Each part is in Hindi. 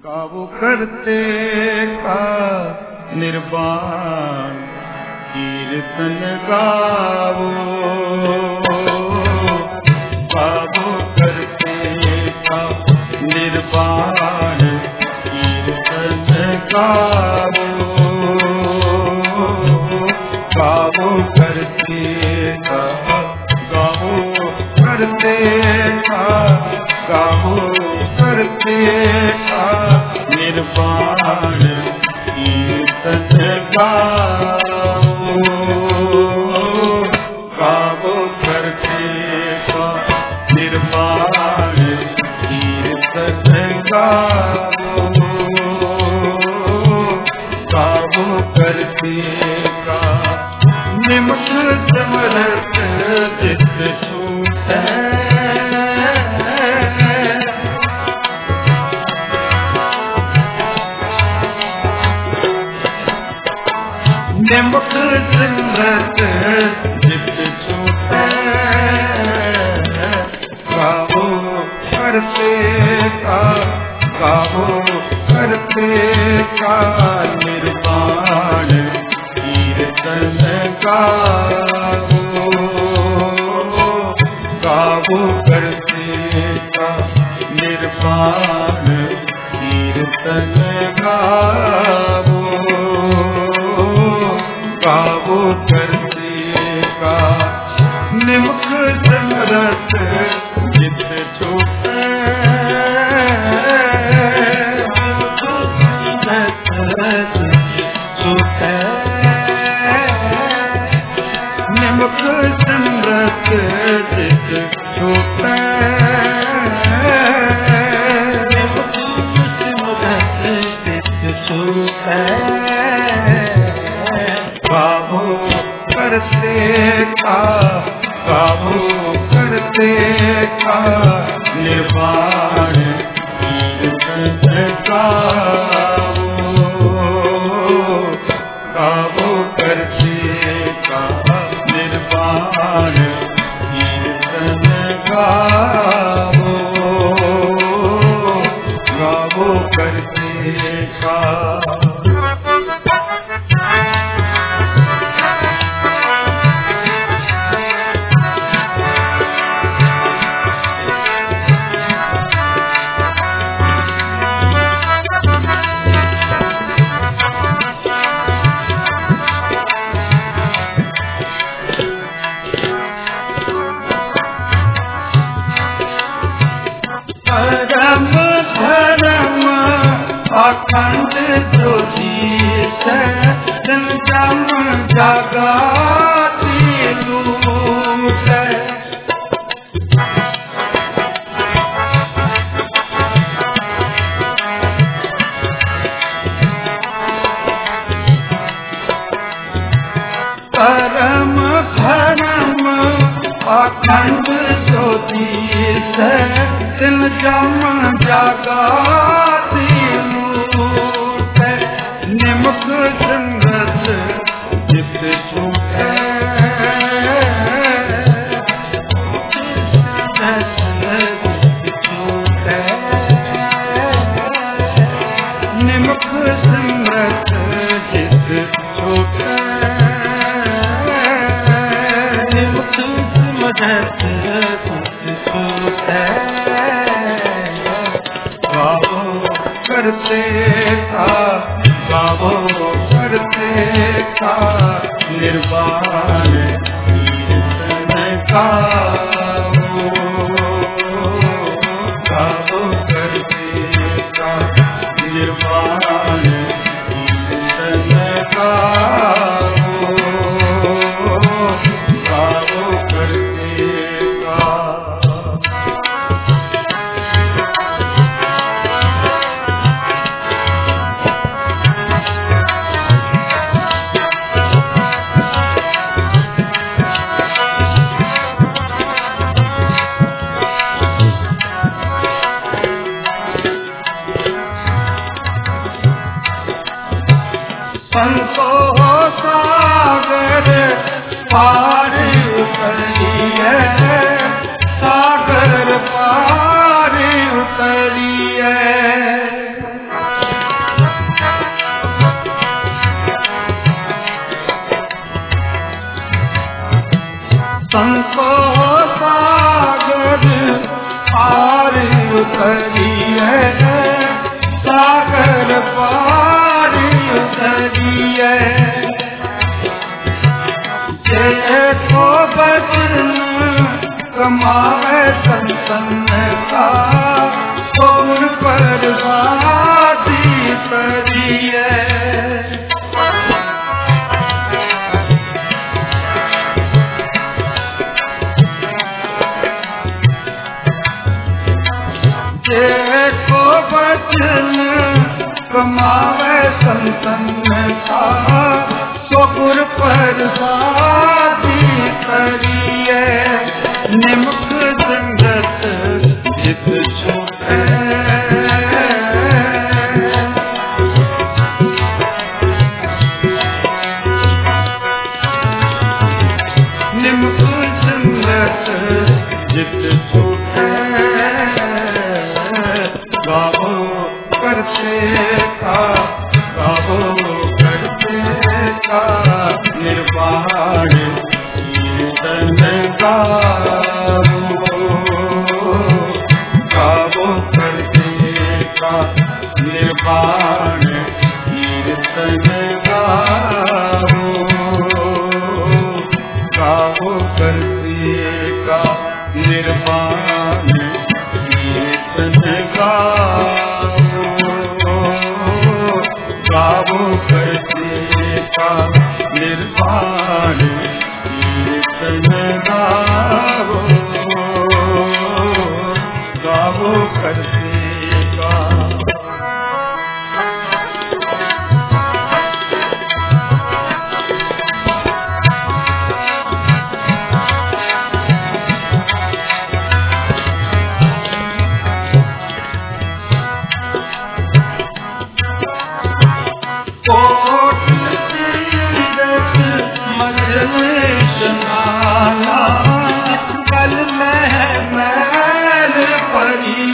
गावो करते का निर्वाण कीर्तन गावो, गावो करते का निर्वाण कीर्तन गावो, गावो करते का, गावो करते का, गावो करते का निर्वाण कीर्तन गावो, गावो करते का निर्वाण कीर्तन गावो, गावो करते का निमुख समरथ चित्त छूटै, निमुख समरथ चित्त छूटै, गावो करते का, गावो करते का निर्वाण कीर्तन गावो, गावो करते का निर्वाण कीर्तन गावो, गावो करते का निमुख समरथ चित्त छूटै, निमुख समरथ चित्त छूटै, निमुख समरथ चित्त छूटै, गावो करते का, गावो करते का निर्वाण कीर्तन गावो, गावो करते का निर्वाण कीर्तन गावो, गावो करते का अखंड ज्योतिष जम जगाती लूट, परम धर्म अखंड ज्योतिष जम जगाती लूट, निमुख समरथ चित्त छूटै, निमुख समरथ चित्त छूटै, निमुख समरथ चित्त छूटै, गावो करते का, गावो करते का निर्वाण कीर्तन गावो, गावो करते का निर्वाण कीर्तन गावो, गावो करते का सागर पार उतरिए, सागर पार उतरिए, पारी उतरिए को बचन कमावे संतन का कौन पर बाती करिए को बचन कमावे संतन का सुर पर बाती करिए निमुख संगत जित छूटे निमुख संगत जित छूटे गावो करते का गावो करते का निर्वाण कीर्तन गावो करते का निर्वाण कीर्तन गावो करते का निर्वाण कीर्तन गावो करते का निर्वाण कीर्तन गावो करते का कल महल परी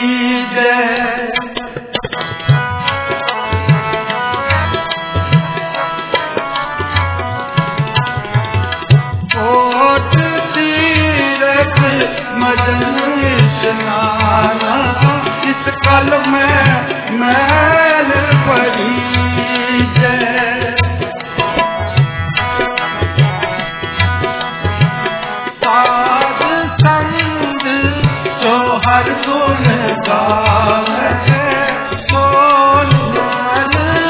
कोट तीरथ मदन स्नाना इस कल में महल परी हर गुण गावे सोन मन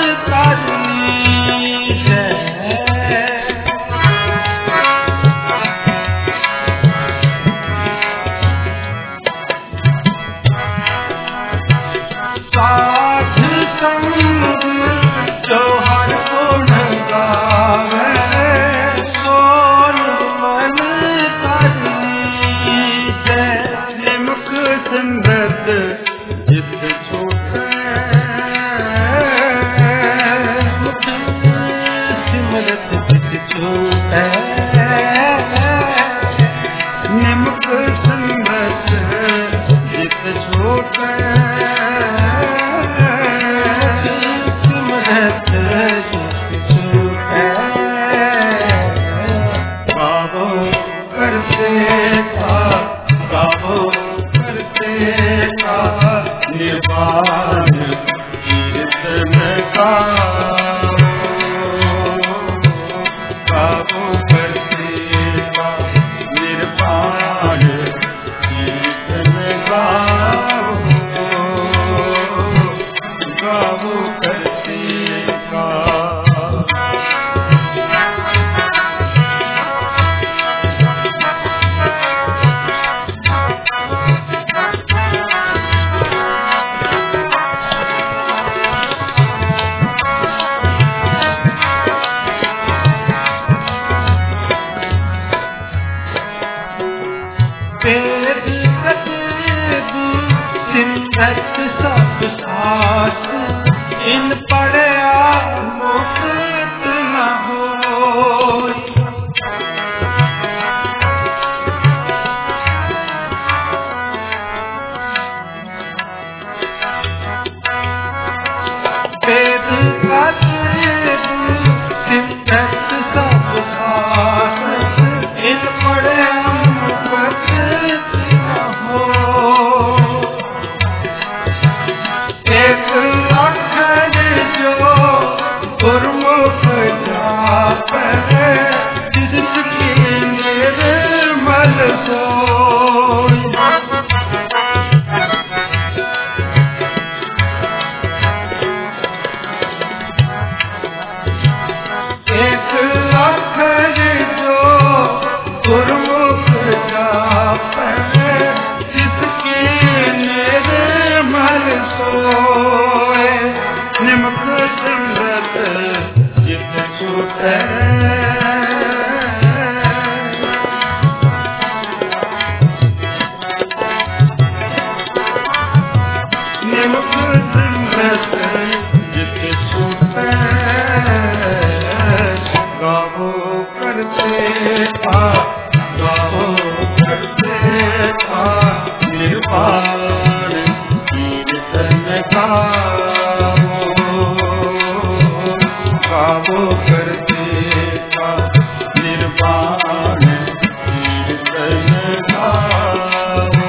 तारी साध संग जो हर गुण गावे सोन मन तारी निमुख संगत जित छूटे सिमरत जित छूटे निमुख संगत जित छूटे गावो करते का निर्वाण कीर्तन गावो,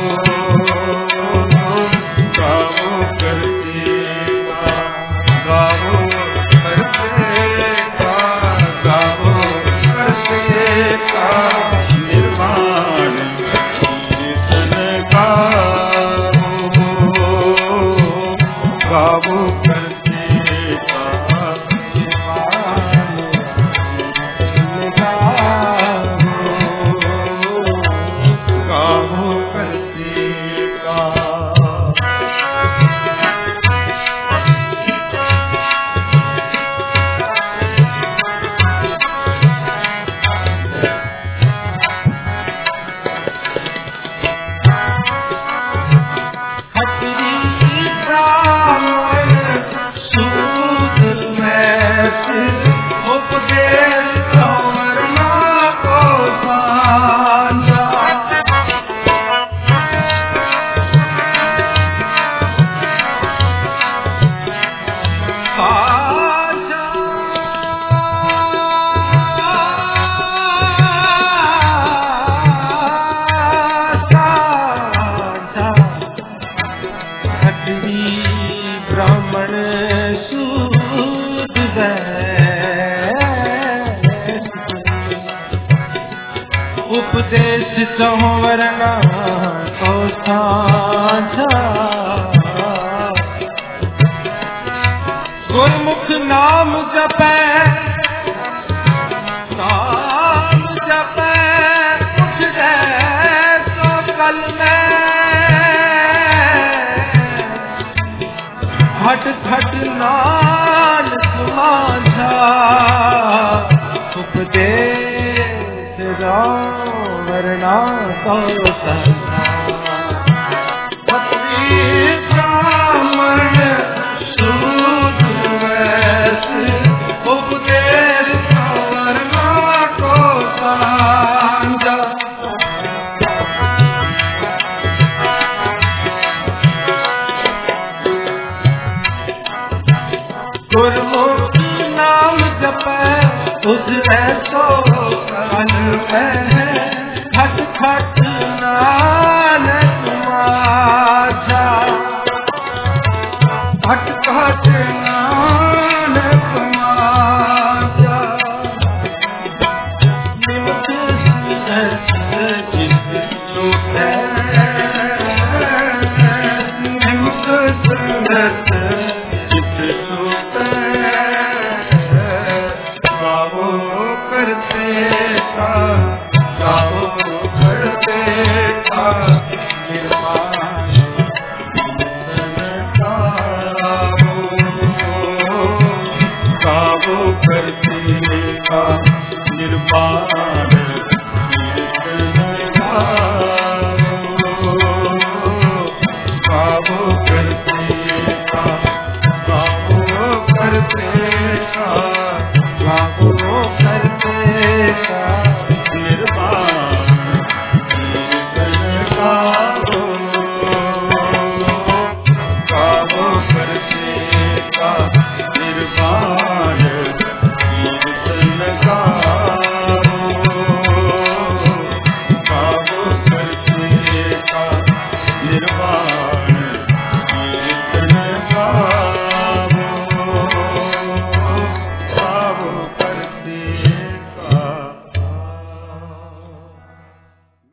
गावो करते का, गावो करते का, गावो करते का निर्वाण कीर्तन गावो, गावो करते का उपदेश संवरना को साझा, गुरमुख नाम जपै, नाम जपै उठ गए तो कल में, हट घट नानक माझा, उपदेश वरना को सन्ना, क्षत्रिय ब्राह्मण शूद्र वैश्य, उपदेश वरना को साझा, गुरमुख नाम जपै उस ऐसो काल में, खट खट नानक माझा, खट खट नानक माझा, निमख सुनत चित छूटै, निमख सुनत चित छूटै, गावो करते का, गावो करते का निर्वाण कीर्तन गावो, गावो करते का निर्वाण कीर्तन गावो, गावो करते का, गावो करते का, गावो करते का